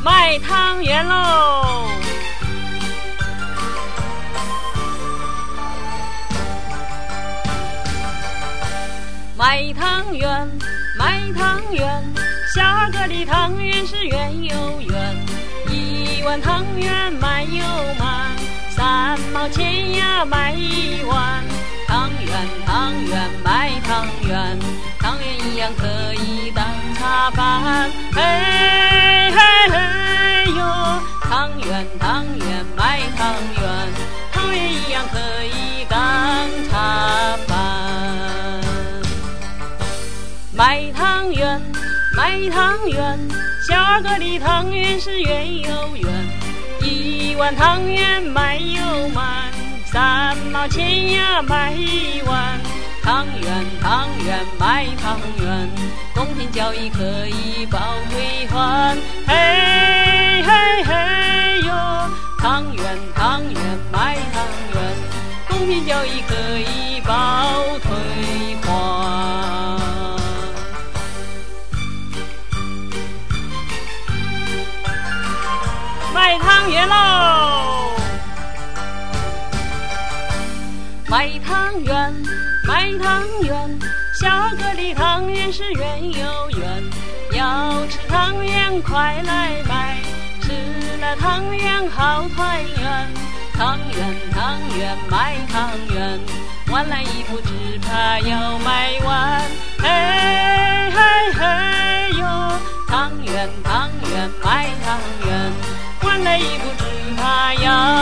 卖汤圆喽！卖汤圆，卖汤圆，小二哥的汤圆是圆又圆，1碗汤圆卖又满，3毛钱呀卖1碗。汤圆，汤圆，卖汤圆，汤圆一样可以当茶饭。嘿嘿嘿哟，汤圆，汤圆，卖汤圆，汤圆一样可以当茶饭。卖汤圆，卖汤圆，小二哥的汤圆是圆又圆，1碗汤圆卖又满，3毛钱呀卖1碗。汤圆，汤圆，卖汤圆，公平交易可以报退还。嘿嘿嘿哟，汤圆，汤圆，卖汤圆，公平交易可以报退还。卖汤圆喽！卖汤圆，卖汤圆，小二哥的汤圆是圆又圆，要吃汤圆快来买，吃了汤圆好团圆。汤圆，汤圆，卖汤圆，晚来一步只怕要卖完。嘿嘿嘿哟，汤圆，汤圆，卖汤圆，晚来一步只怕要